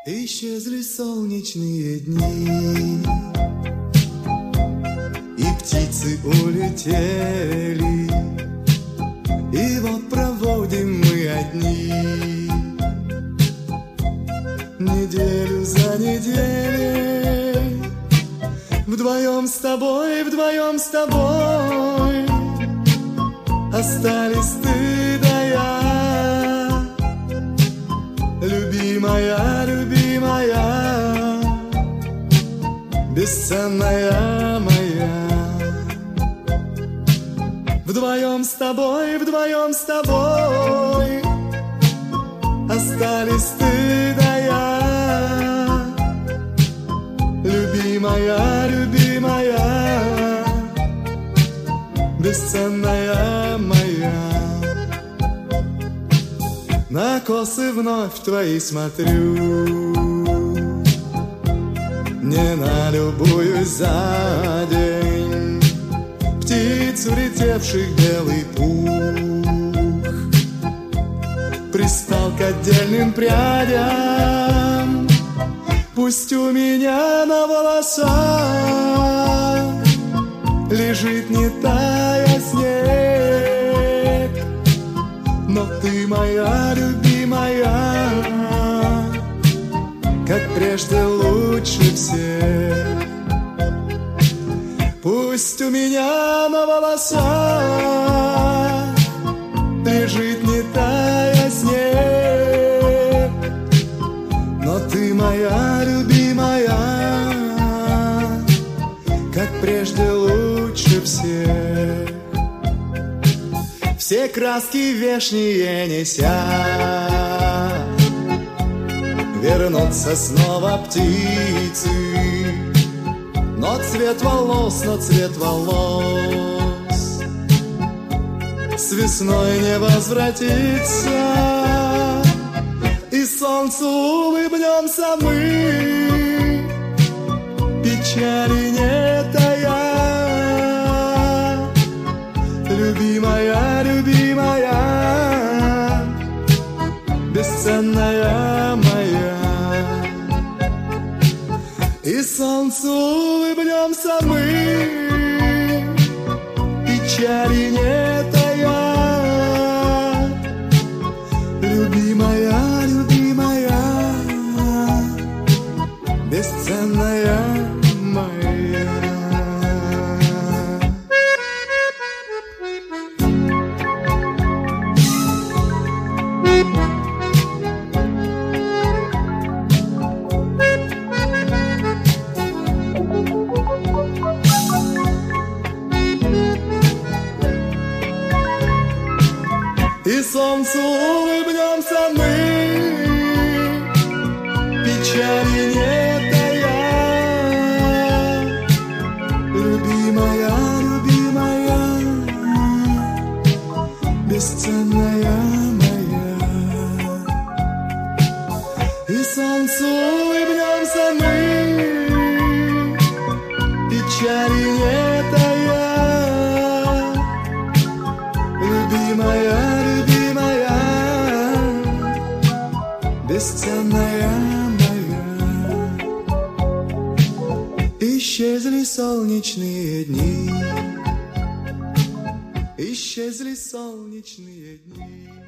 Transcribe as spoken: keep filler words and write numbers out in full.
Исчезли солнечные дни, и птицы улетели, и вот проводим мы одни неделю за неделей. Вдвоем с тобой, вдвоем с тобой остались ты да я, любимая, любимая, бесценная моя. Вдвоем с тобой, вдвоем с тобой остались ты да я, любимая, любимая, бесценная моя. На косы вновь твои смотрю, не налюбуюсь за день птиц, улетевших белый пух, пристал к отдельным прядям. Пусть у меня на волосах лежит, не тая, снег, но ты моя любимая, как прежде лучше всех. Пусть у меня на волосах лежит, не тая, снег, но ты моя любимая, как прежде лучше всех. Все краски вешние неся, вернутся снова птицы, но цвет волос, но цвет волос с весной не возвратится, и солнцу улыбнемся мы, печали не тая, любимая, любимая, бесценная моя. И солнцу улыбнемся мы, печали не тая, любимая, любимая, бесценная моя. И солнцу улыбнемся мы, печали не тая, любимая, любимая, бесценная моя. И солнцу улыбнемся мы, печали не тая, любимая, бесценная моя. Исчезли солнечные дни, исчезли солнечные дни.